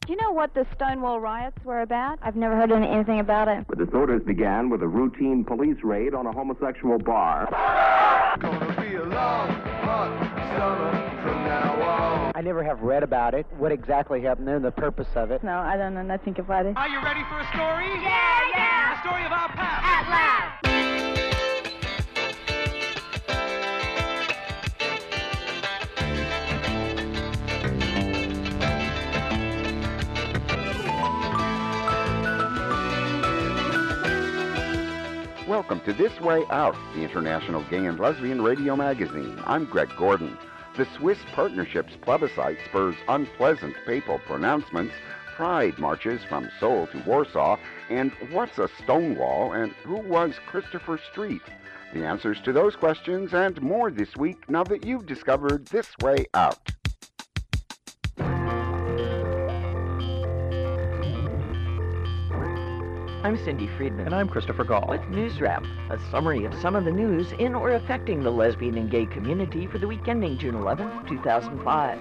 Do you know what the Stonewall riots were about? I've never heard anything about it. The disorders began with a routine police raid on a homosexual bar. Gonna be a long, hot summer from now on. I never have read about it, what exactly happened and the purpose of it. No, I don't know nothing about it. Are you ready for a story? Yeah. The story of our past. At last. Welcome to This Way Out, the International Gay and Lesbian Radio Magazine. I'm Greg Gordon. The Swiss Partnerships plebiscite spurs unpleasant papal pronouncements, pride marches from Seoul to Warsaw, and what's a Stonewall, and who was Christopher Street? The answers to those questions and more this week now that you've discovered This Way Out. I'm Cindy Friedman. And I'm Christopher Gall. With News Wrap, a summary of some of the news in or affecting the lesbian and gay community for the week ending June 11, 2005.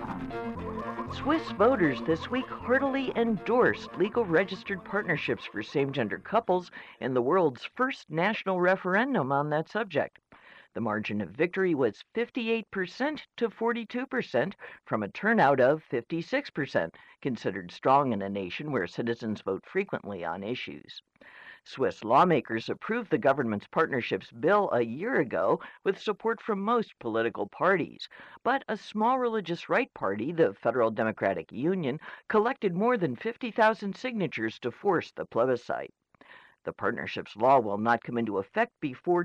Swiss voters this week heartily endorsed legal registered partnerships for same-gender couples in the world's first national referendum on that subject. The margin of victory was 58% to 42% from a turnout of 56%, considered strong in a nation where citizens vote frequently on issues. Swiss lawmakers approved the government's partnerships bill a year ago with support from most political parties, but a small religious right party, the Federal Democratic Union, collected more than 50,000 signatures to force the plebiscite. The partnership's law will not come into effect before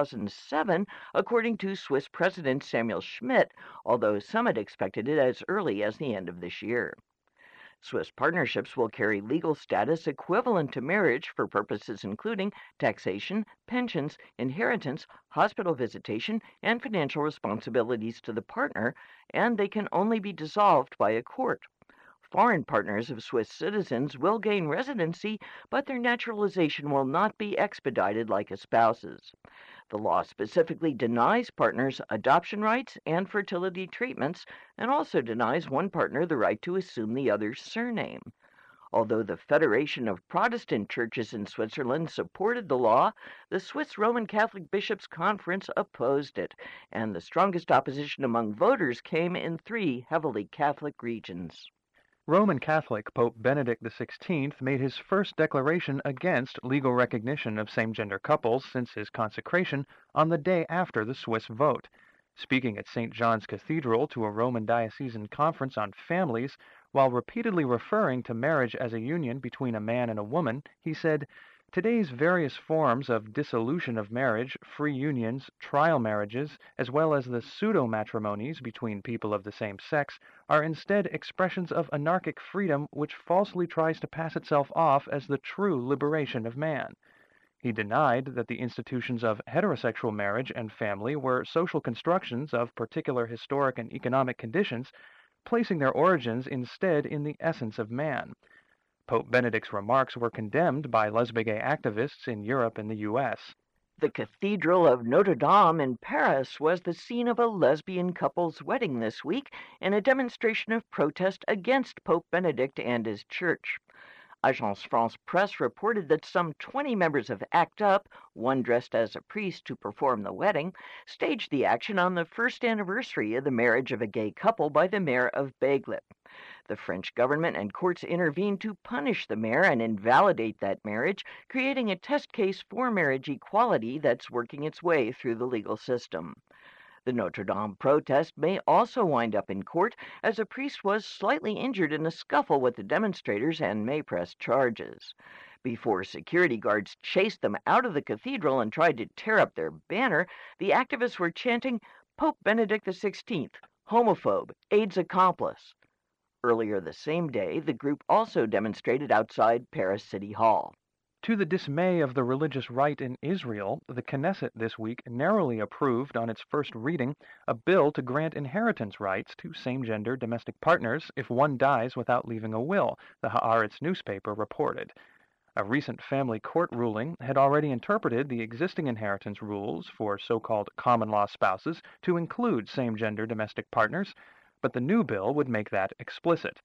2007, according to Swiss President Samuel Schmidt, although some had expected it as early as the end of this year. Swiss partnerships will carry legal status equivalent to marriage for purposes including taxation, pensions, inheritance, hospital visitation, and financial responsibilities to the partner, and they can only be dissolved by a court. Foreign partners of Swiss citizens will gain residency, but their naturalization will not be expedited like a spouse's. The law specifically denies partners adoption rights and fertility treatments, and also denies one partner the right to assume the other's surname. Although the Federation of Protestant Churches in Switzerland supported the law, the Swiss Roman Catholic Bishops' Conference opposed it, and the strongest opposition among voters came in 3 heavily Catholic regions. Roman Catholic Pope Benedict XVI made his first declaration against legal recognition of same-gender couples since his consecration on the day after the Swiss vote. Speaking at St. John's Cathedral to a Roman diocesan conference on families, while repeatedly referring to marriage as a union between a man and a woman, he said, "Today's various forms of dissolution of marriage, free unions, trial marriages, as well as the pseudo-matrimonies between people of the same sex, are instead expressions of anarchic freedom which falsely tries to pass itself off as the true liberation of man." He denied that the institutions of heterosexual marriage and family were social constructions of particular historic and economic conditions, placing their origins instead in the essence of man. Pope Benedict's remarks were condemned by lesbian activists in Europe and the U.S. The Cathedral of Notre Dame in Paris was the scene of a lesbian couple's wedding this week in a demonstration of protest against Pope Benedict and his church. Agence France-Presse reported that some 20 members of ACT UP, one dressed as a priest to perform the wedding, staged the action on the first anniversary of the marriage of a gay couple by the mayor of Béglé. The French government and courts intervened to punish the mayor and invalidate that marriage, creating a test case for marriage equality that's working its way through the legal system. The Notre Dame protest may also wind up in court, as a priest was slightly injured in a scuffle with the demonstrators and may press charges. Before security guards chased them out of the cathedral and tried to tear up their banner, the activists were chanting, "Pope Benedict XVI, homophobe, AIDS accomplice." Earlier the same day, the group also demonstrated outside Paris City Hall. To the dismay of the religious right in Israel, the Knesset this week narrowly approved on its first reading a bill to grant inheritance rights to same-gender domestic partners if one dies without leaving a will, the Haaretz newspaper reported. A recent family court ruling had already interpreted the existing inheritance rules for so-called common-law spouses to include same-gender domestic partners, but the new bill would make that explicit.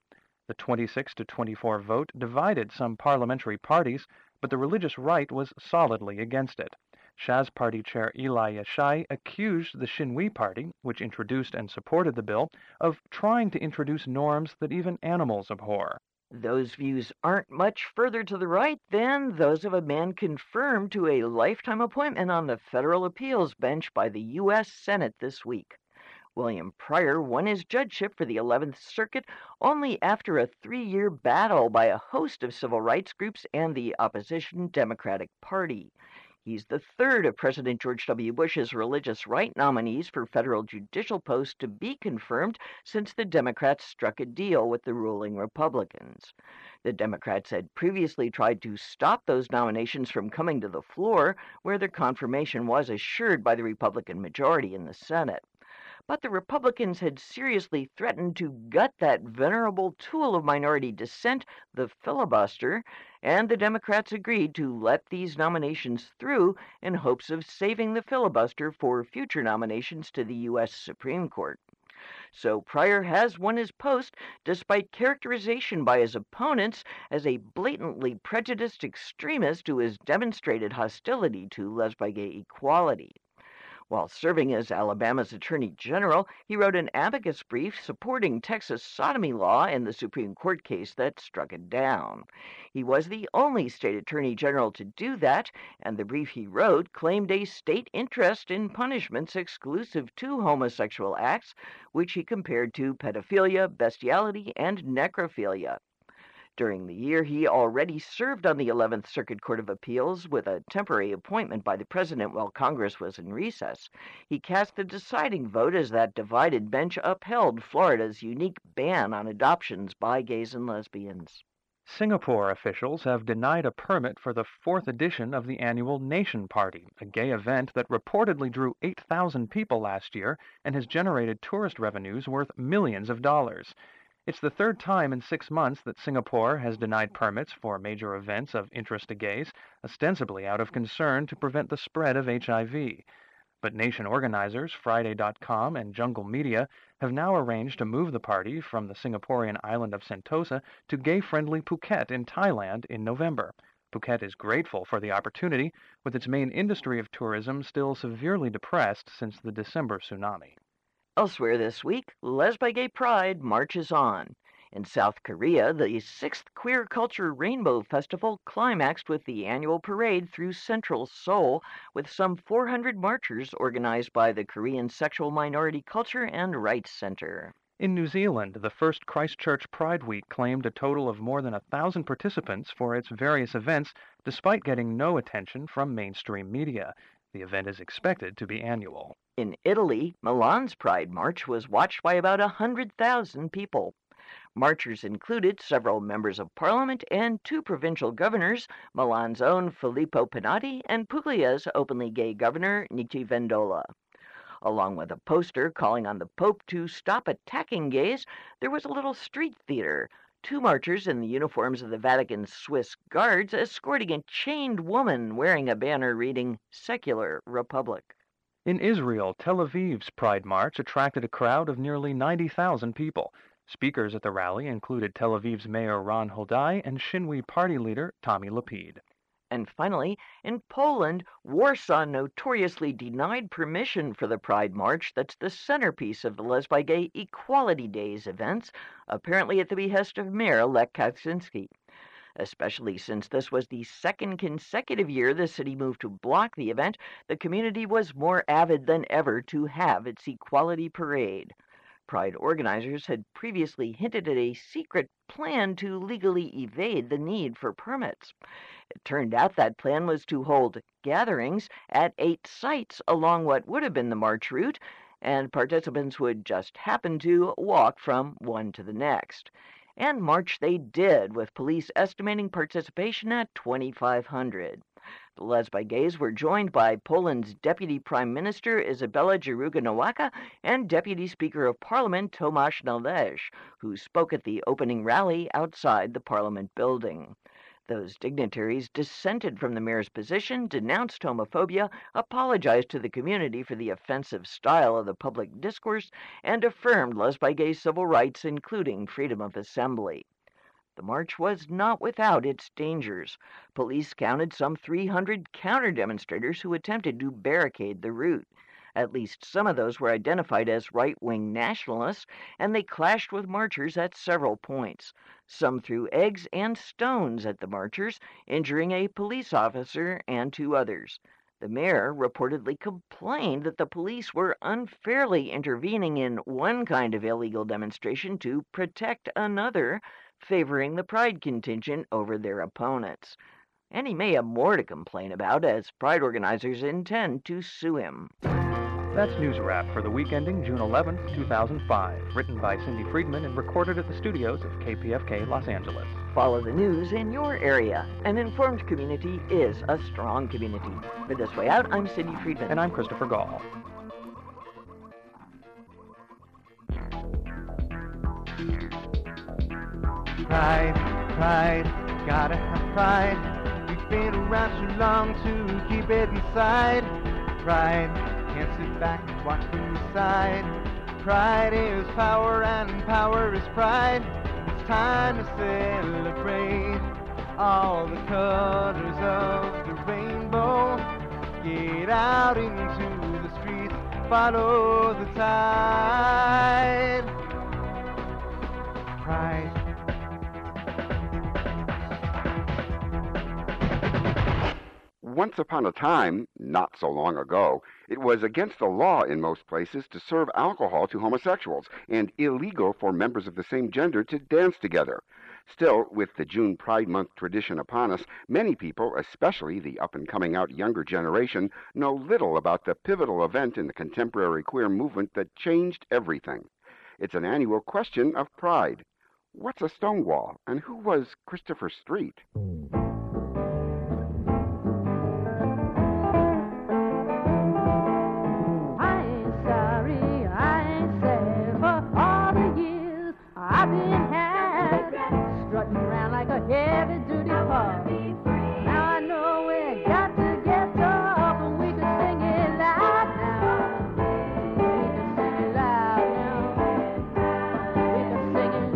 The 26 to 24 vote divided some parliamentary parties, but the religious right was solidly against it. Shas Party Chair Eli Yeshai accused the Shinui Party, which introduced and supported the bill, of trying to introduce norms that even animals abhor. Those views aren't much further to the right than those of a man confirmed to a lifetime appointment on the federal appeals bench by the U.S. Senate this week. William Pryor won his judgeship for the 11th Circuit only after a 3-year battle by a host of civil rights groups and the opposition Democratic Party. He's the third of President George W. Bush's religious right nominees for federal judicial posts to be confirmed since the Democrats struck a deal with the ruling Republicans. The Democrats had previously tried to stop those nominations from coming to the floor, where their confirmation was assured by the Republican majority in the Senate. But the Republicans had seriously threatened to gut that venerable tool of minority dissent, the filibuster, and the Democrats agreed to let these nominations through in hopes of saving the filibuster for future nominations to the U.S. Supreme Court. So Pryor has won his post despite characterization by his opponents as a blatantly prejudiced extremist who has demonstrated hostility to lesbian equality. While serving as Alabama's Attorney General, he wrote an amicus brief supporting Texas sodomy law in the Supreme Court case that struck it down. He was the only state Attorney General to do that, and the brief he wrote claimed a state interest in punishments exclusive to homosexual acts, which he compared to pedophilia, bestiality, and necrophilia. During the year, he already served on the 11th Circuit Court of Appeals with a temporary appointment by the president while Congress was in recess. He cast the deciding vote as that divided bench upheld Florida's unique ban on adoptions by gays and lesbians. Singapore officials have denied a permit for the 4th edition of the annual Nation Party, a gay event that reportedly drew 8,000 people last year and has generated tourist revenues worth millions of dollars. It's the third time in 6 months that Singapore has denied permits for major events of interest to gays, ostensibly out of concern to prevent the spread of HIV. But Nation organizers, Friday.com and Jungle Media, have now arranged to move the party from the Singaporean island of Sentosa to gay-friendly Phuket in Thailand in November. Phuket is grateful for the opportunity, with its main industry of tourism still severely depressed since the December tsunami. Elsewhere this week, Lesbi Gay Pride marches on. In South Korea, the 6th Queer Culture Rainbow Festival climaxed with the annual parade through central Seoul, with some 400 marchers organized by the Korean Sexual Minority Culture and Rights Center. In New Zealand, the first Christchurch Pride Week claimed a total of more than 1,000 participants for its various events, despite getting no attention from mainstream media. The event is expected to be annual. In Italy, Milan's Pride March was watched by about 100,000 people. Marchers included several members of parliament and 2 provincial governors, Milan's own Filippo Pennati and Puglia's openly gay governor, Nichi Vendola. Along with a poster calling on the Pope to stop attacking gays, there was a little street theater. 2 marchers in the uniforms of the Vatican's Swiss Guards escorting a chained woman wearing a banner reading Secular Republic. In Israel, Tel Aviv's Pride March attracted a crowd of nearly 90,000 people. Speakers at the rally included Tel Aviv's Mayor Ron Hodai and Shinui Party leader Tommy Lapid. And finally, in Poland, Warsaw notoriously denied permission for the Pride March that's the centerpiece of the Lesbi Gay Equality Days events, apparently at the behest of Mayor Lech Kaczynski. Especially since this was the 2nd consecutive year the city moved to block the event, the community was more avid than ever to have its equality parade. Pride organizers had previously hinted at a secret plan to legally evade the need for permits. It turned out that plan was to hold gatherings at 8 sites along what would have been the march route, and participants would just happen to walk from one to the next. And march they did, with police estimating participation at 2,500. The Lesbi Gays were joined by Poland's Deputy Prime Minister Izabela Jaruga-Nowacka and Deputy Speaker of Parliament Tomasz Nalezh, who spoke at the opening rally outside the Parliament building. Those dignitaries dissented from the mayor's position, denounced homophobia, apologized to the community for the offensive style of the public discourse, and affirmed Lesbi Gay civil rights, including freedom of assembly. The march was not without its dangers. Police counted some 300 counter-demonstrators who attempted to barricade the route. At least some of those were identified as right-wing nationalists, and they clashed with marchers at several points. Some threw eggs and stones at the marchers, injuring a police officer and 2 others. The mayor reportedly complained that the police were unfairly intervening in one kind of illegal demonstration to protect another, favoring the Pride contingent over their opponents. And he may have more to complain about, as Pride organizers intend to sue him. That's News Wrap for the week ending June 11th, 2005, written by Cindy Friedman and recorded at the studios of KPFK Los Angeles. Follow the news in your area. An informed community is a strong community. For This Way Out, I'm Cindy Friedman. And I'm Christopher Gall. Pride, pride, gotta have pride. We've been around too long to keep it inside. Pride, can't sit back and watch from the side. Pride is power and power is pride. It's time to celebrate all the colors of the rainbow. Get out into the streets, follow the tide. Pride. Once upon a time, not so long ago, it was against the law in most places to serve alcohol to homosexuals and illegal for members of the same gender to dance together. Still, with the June Pride Month tradition upon us, many people, especially the up-and-coming-out younger generation, know little about the pivotal event in the contemporary queer movement that changed everything. It's an annual question of pride. What's a Stonewall, and who was Christopher Street? I've been had, strutting around like a heavy-duty car. Now I know we got to get up, and we can sing it loud now. We can sing it loud now. We can sing it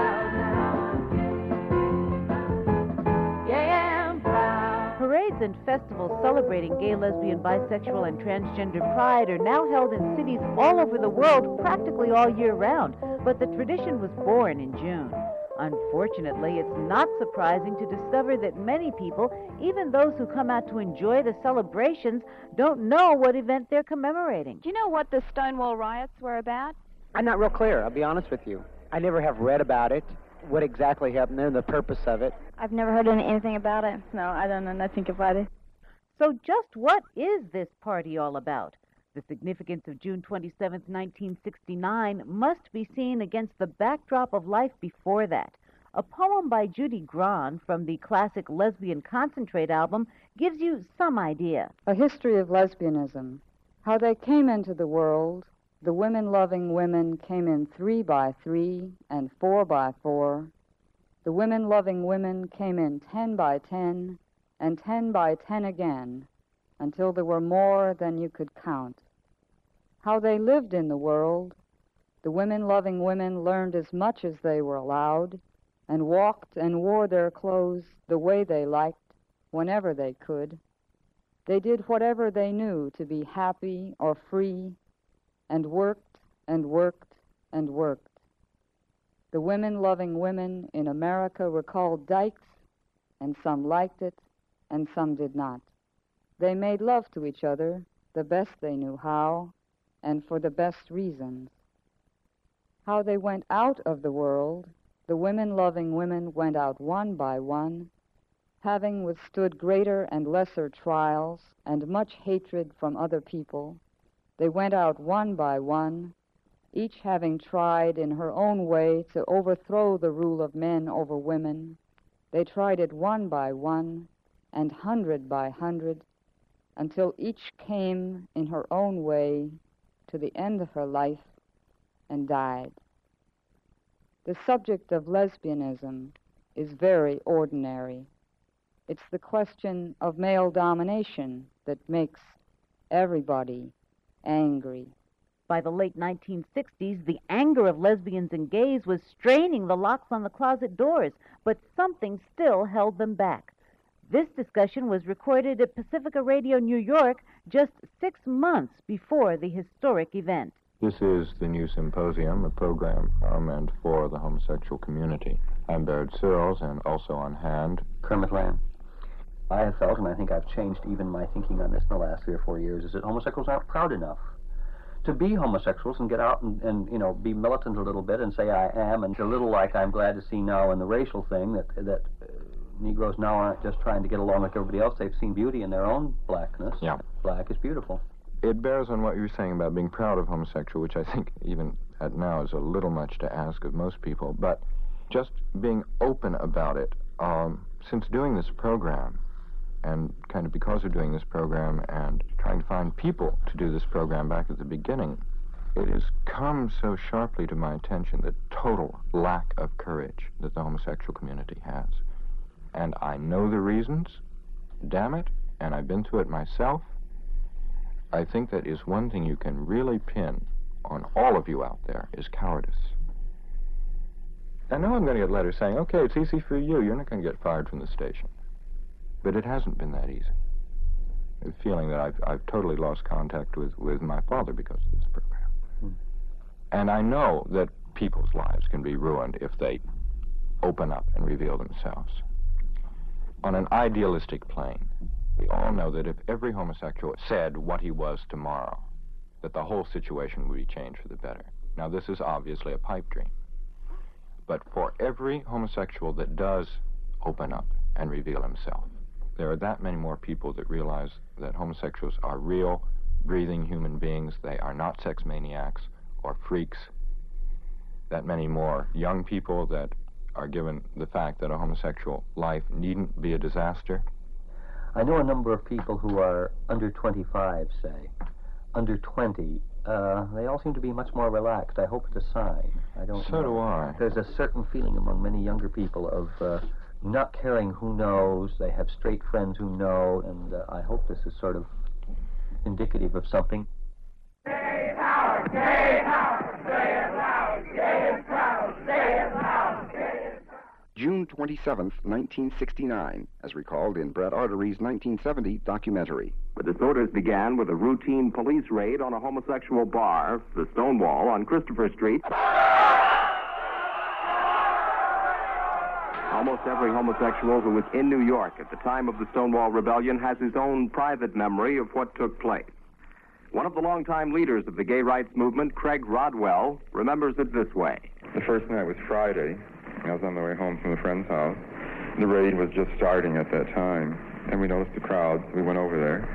loud now. Yeah, I'm proud. Parades and festivals celebrating gay, lesbian, bisexual, and transgender pride are now held in cities all over the world practically all year round. But the tradition was born in June. Unfortunately, it's not surprising to discover that many people, even those who come out to enjoy the celebrations, don't know what event they're commemorating. Do you know what the Stonewall riots were about? I'm not real clear, I'll be honest with you. I never have read about it, what exactly happened and the purpose of it. I've never heard anything about it. No, I don't know nothing about it. So just what is this party all about? The significance of June 27, 1969 must be seen against the backdrop of life before that. A poem by Judy Grahn from the classic Lesbian Concentrate album gives you some idea. A history of lesbianism. How they came into the world. The women-loving women came in 3 by 3 and 4 by 4. The women-loving women came in 10 by 10 and 10 by 10 again, until there were more than you could count. How they lived in the world. The women-loving women learned as much as they were allowed, and walked and wore their clothes the way they liked, whenever they could. They did whatever they knew to be happy or free, and worked and worked and worked. The women-loving women in America were called dykes, and some liked it, and some did not. They made love to each other the best they knew how, and for the best reasons. How they went out of the world. The women-loving women went out one by one, having withstood greater and lesser trials and much hatred from other people. They went out one by one, each having tried in her own way to overthrow the rule of men over women. They tried it one by one and 100 by 100, until each came in her own way to the end of her life and died. The subject of lesbianism is very ordinary. It's the question of male domination that makes everybody angry. By the late 1960s, the anger of lesbians and gays was straining the locks on the closet doors, but something still held them back. This discussion was recorded at Pacifica Radio New York just 6 months before the historic event. This is the New Symposium, a program from and for the homosexual community. I'm Baird Searles, and also on hand, Kermit Lamb. I have felt, and I think I've changed even my thinking on this in the last 3 or 4 years, is that homosexuals aren't proud enough to be homosexuals and get out and you know, be militant a little bit and say I am, and a little like I'm glad to see now in the racial thing that Negroes now aren't just trying to get along like everybody else. They've seen beauty in their own blackness. Yeah. Black is beautiful. It bears on what you were saying about being proud of homosexual, which I think even at now is a little much to ask of most people, but just being open about it. Since doing this program, and kind of because of doing this program and trying to find people to do this program back at the beginning, it has come so sharply to my attention the total lack of courage that the homosexual community has. And I know the reasons, damn it, and I've been through it myself. I think that is one thing you can really pin on all of you out there is cowardice. I know I'm going to get letters saying, okay, it's easy for you. You're not going to get fired from the station. But it hasn't been that easy. The feeling that I've totally lost contact with my father because of this program. And I know that people's lives can be ruined if they open up and reveal themselves. On an idealistic plane, we all know that if every homosexual said what he was tomorrow, that the whole situation would be changed for the better. Now, this is obviously a pipe dream. But for every homosexual that does open up and reveal himself, there are that many more people that realize that homosexuals are real, breathing human beings. They are not sex maniacs or freaks. That many more young people that are given the fact that a homosexual life needn't be a disaster. I know a number of people who are under 25, say. Under 20, they all seem to be much more relaxed. I hope it's a sign. I don't know. So do I. There's a certain feeling among many younger people of not caring who knows. They have straight friends who know, and I hope this is sort of indicative of something. Gay power, gay power, say it loud, gay and proud, say it loud, gay and proud. June 27th, 1969, as recalled in Brett Artery's 1970 documentary. The disorders began with a routine police raid on a homosexual bar, the Stonewall, on Christopher Street. Almost every homosexual who was in New York at the time of the Stonewall Rebellion has his own private memory of what took place. One of the longtime leaders of the gay rights movement, Craig Rodwell, remembers it this way. The first night was Friday. I was on my way home from a friend's house. The raid was just starting at that time, and we noticed the crowd. We went over there,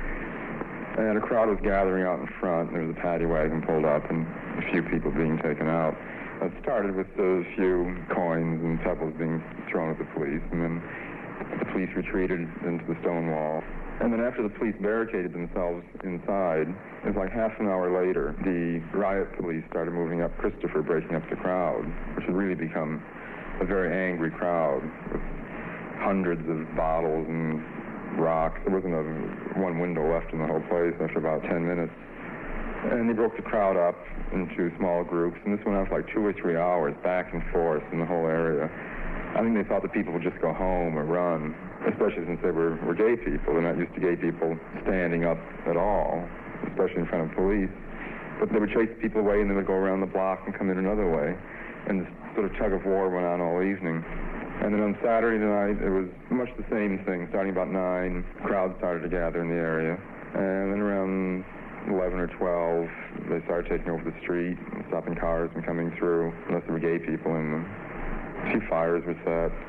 and a crowd was gathering out in front. There was a paddy wagon pulled up and a few people being taken out. It started with a few coins and pebbles being thrown at the police, and then the police retreated into the Stonewall. And then after the police barricaded themselves inside, it was like half an hour later, the riot police started moving up Christopher, breaking up the crowd, which had really become a very angry crowd with hundreds of bottles and rocks. There wasn't one window left in the whole place after about 10 minutes. And they broke the crowd up into small groups, and this went on for like 2 or 3 hours, back and forth in the whole area. I think they thought that people would just go home or run, especially since they were gay people. They're not used to gay people standing up at all, especially in front of police. But they would chase people away, and they would go around the block and come in another way. And this sort of tug of war went on all evening. And then on Saturday night, it was much the same thing. Starting about 9, crowds started to gather in the area. And then around 11 or 12, they started taking over the street, and stopping cars and coming through, unless there were gay people in them. A few fires were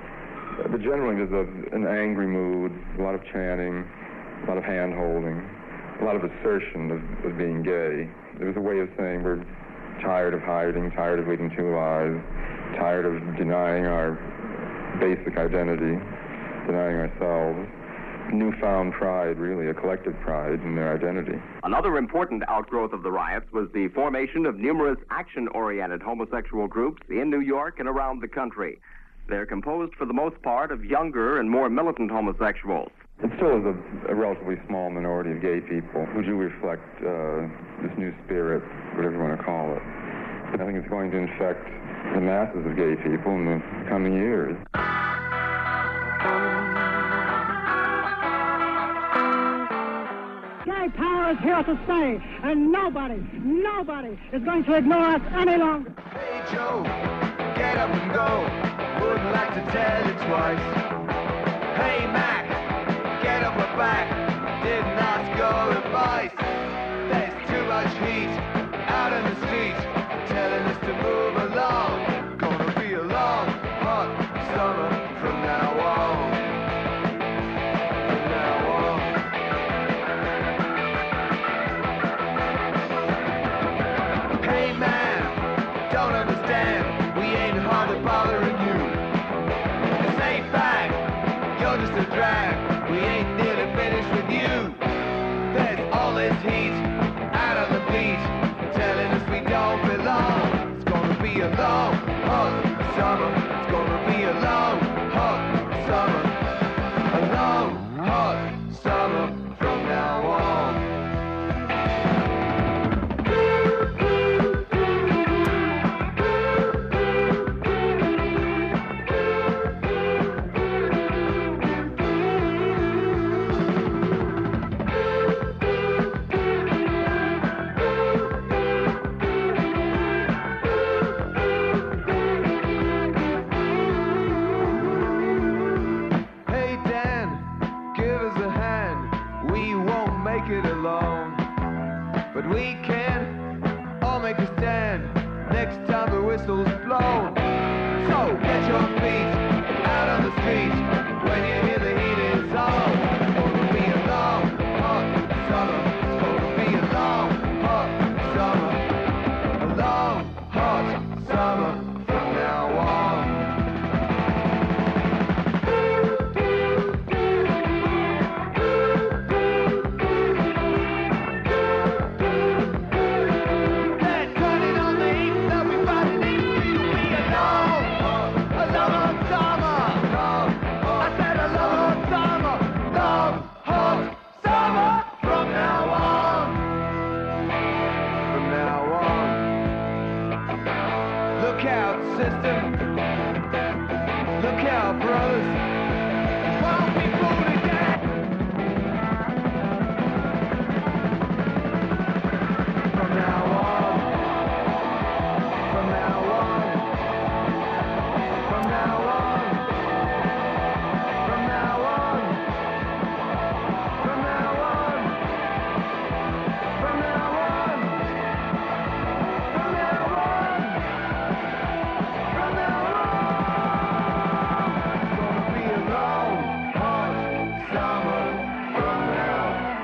set. But generally, there's an angry mood, a lot of chanting, a lot of hand-holding, a lot of assertion of being gay. There was a way of saying we're tired of hiding, tired of leading 2 lives, tired of denying our basic identity, denying ourselves. Newfound pride, really, a collective pride in their identity. Another important outgrowth of the riots was the formation of numerous action-oriented homosexual groups in New York and around the country. They're composed, for the most part, of younger and more militant homosexuals. It still is a relatively small minority of gay people who do reflect this new spirit, whatever you want to call it. I think it's going to infect the masses of gay people in the coming years. Gay power is here to stay, and nobody is going to ignore us any longer. Hey Joe, get up and go. Wouldn't like to tell you twice. Hey Mac, get up and back. Didn't ask your advice. There's too much heat out in the street, telling us to move along. Gonna be a long, hot summer from now on. From now on. Hey man, don't understand. We ain't hardly bothering you. Stay back, you're just a drag. We ain't nearly finished with you. There's all this heat out on the beach, telling us we don't belong. It's gonna be a long, hot summer. It's gonna be a long, hot summer. A long, hot summer from now on. Hey Dan, give us a hand. We won't make it alone, but we can all make a stand next time the whistle's blown. So get your feet out on the street when you hear the heat is on. It's gonna be a long, hot summer. It's gonna be a long, hot summer. A long, hot summer from now on. Look out, sister. Look out, brothers. Won't be fooled again. From now on. From now on. From now on. From now on. From now on. From now on. From now on. From now on. It's gonna be a long, hot summer from now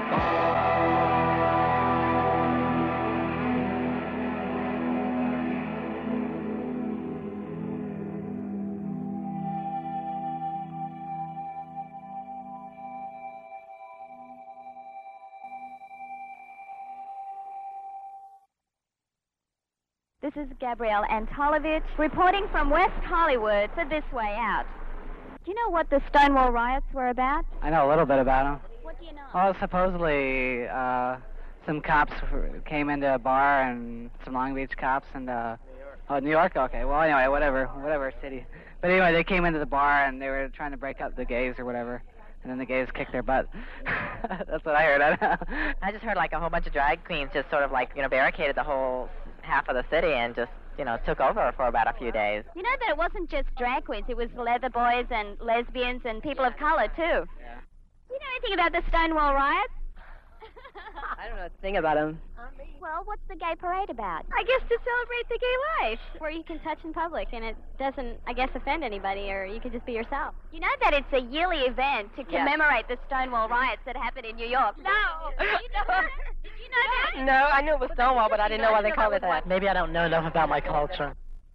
This is Gabrielle Antolovich reporting from West Hollywood for This Way Out. Do you know what the Stonewall riots were about? I know a little bit about them. What do you know? Well, supposedly some cops came into a bar, and some Long Beach cops, and New York. Okay. Well, anyway, whatever city. But anyway, they came into the bar and they were trying to break up the gays or whatever, and then the gays kicked their butt. That's what I heard. I just heard like a whole bunch of drag queens just sort of like barricaded the whole half of the city and just took over for about a few days. You know that it wasn't just drag queens, it was leather boys and lesbians and people of color, too. Yeah. You know anything about the Stonewall riots? I don't know a thing about them. Well, what's the gay parade about? I guess to celebrate the gay life, where you can touch in public and it doesn't, I guess, offend anybody, or you can just be yourself. You know that it's a yearly event to commemorate the Stonewall riots that happened in New York. No! Did you know that? No, I knew it was Stonewall, but I didn't know why they called it that. Maybe I don't know enough about my culture.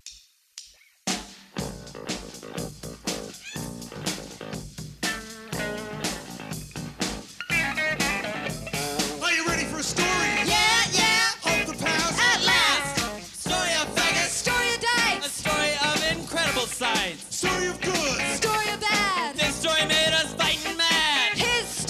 Are you ready for a story? Yeah. Of the past. At last. Story of faggots. Story of dice. A story of incredible sights. Story of good. Story of bad. This story made us fighting mad. His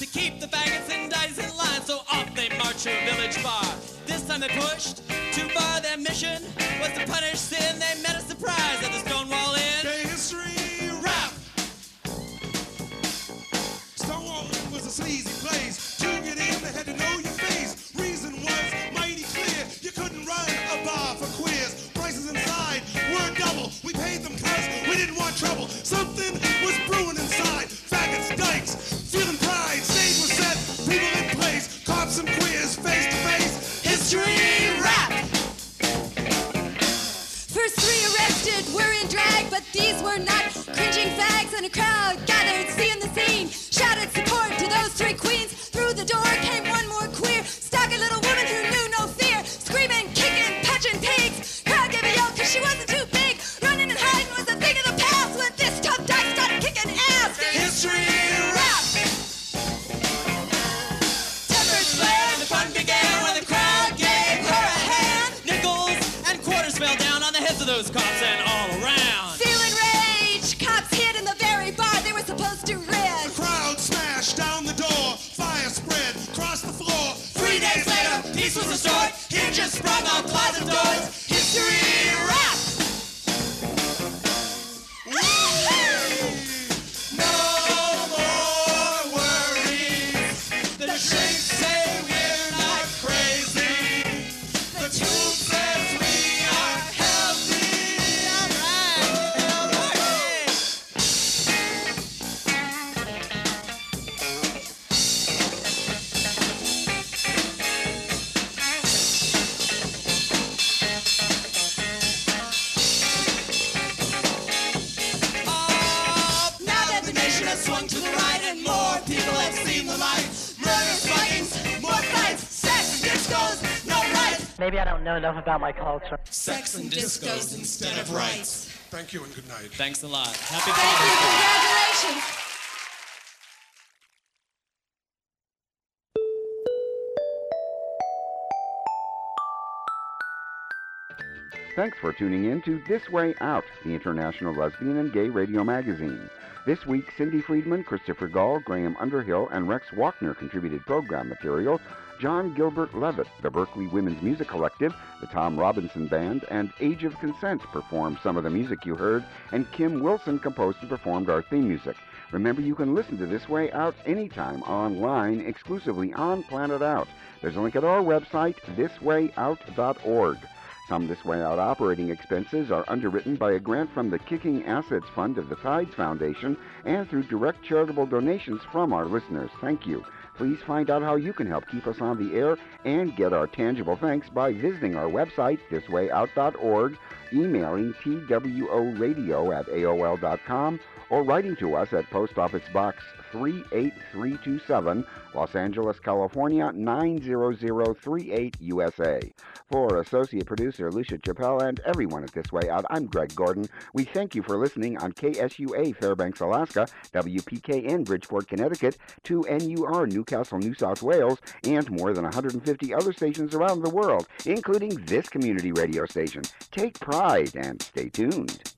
keep the faggots and dice in line. So off they march to a village bar. This time they pushed too far. Their mission was to punish sin. They met a surprise at the Stonewall Inn. Gay history rap. Stonewall Inn was a sleazy place. To get in, they had to know your face. Reason was mighty clear. You couldn't run a bar for queers. Prices inside were double. We paid them cause we didn't want trouble. Something was brewing inside. Faggots, dykes, feeling pride. Stage was set, people in place. Cops and queers face to face. History rap. First 3 arrested were in drag, but these were not cringing fags, and a crowd gathered, seeing the scene, shouted support to those 3 queens. Through the door came one more queer, stocky little woman who knew no fear, screaming, kicking, punching pigs. Crowd gave a yell 'cause she wasn't too big. Running and hiding was a thing of the past when this tough dyke started kicking ass. History rap. Tempers flared, the fun began when the crowd gave her a hand. Nickels and quarters fell down on the heads of those cops and all around. Feeling rage, cops hid in the very bar they were supposed to rid. The crowd smashed down the door. Fire spread across the floor. 3 days later, peace was restored. Hinges sprung on closet doors. History rap. No more worries. The shrinks say we're not crazy. The tube says we are healthy. All right. Now that the nation has swung to the right and more people have seen the light. Murders, fightings, more fights, sex and discos, no rights. Maybe I don't know enough about my culture. Sex and discos instead of rights. Thank you and good night. Thanks a lot. Happy Thank you, congratulations. Thanks for tuning in to This Way Out, the International Lesbian and Gay Radio Magazine. This week, Cindy Friedman, Christopher Gall, Graham Underhill, and Rex Walkner contributed program material. John Gilbert Levitt, the Berkeley Women's Music Collective, the Tom Robinson Band, and Age of Consent performed some of the music you heard, and Kim Wilson composed and performed our theme music. Remember, you can listen to This Way Out anytime online, exclusively on Planet Out. There's a link at our website, thiswayout.org. Some This Way Out operating expenses are underwritten by a grant from the Kicking Assets Fund of the Tides Foundation and through direct charitable donations from our listeners. Thank you. Please find out how you can help keep us on the air and get our tangible thanks by visiting our website, thiswayout.org, emailing tworadio@aol.com, or writing to us at Post Office Box 38327, Los Angeles, California 90038, USA. For Associate Producer Lucia Chappelle and everyone at This Way Out, I'm Greg Gordon. We thank you for listening on KSUA Fairbanks, Alaska, WPKN Bridgeport, Connecticut, 2NUR Newcastle, New South Wales, and more than 150 other stations around the world, including this community radio station. Take pride and stay tuned.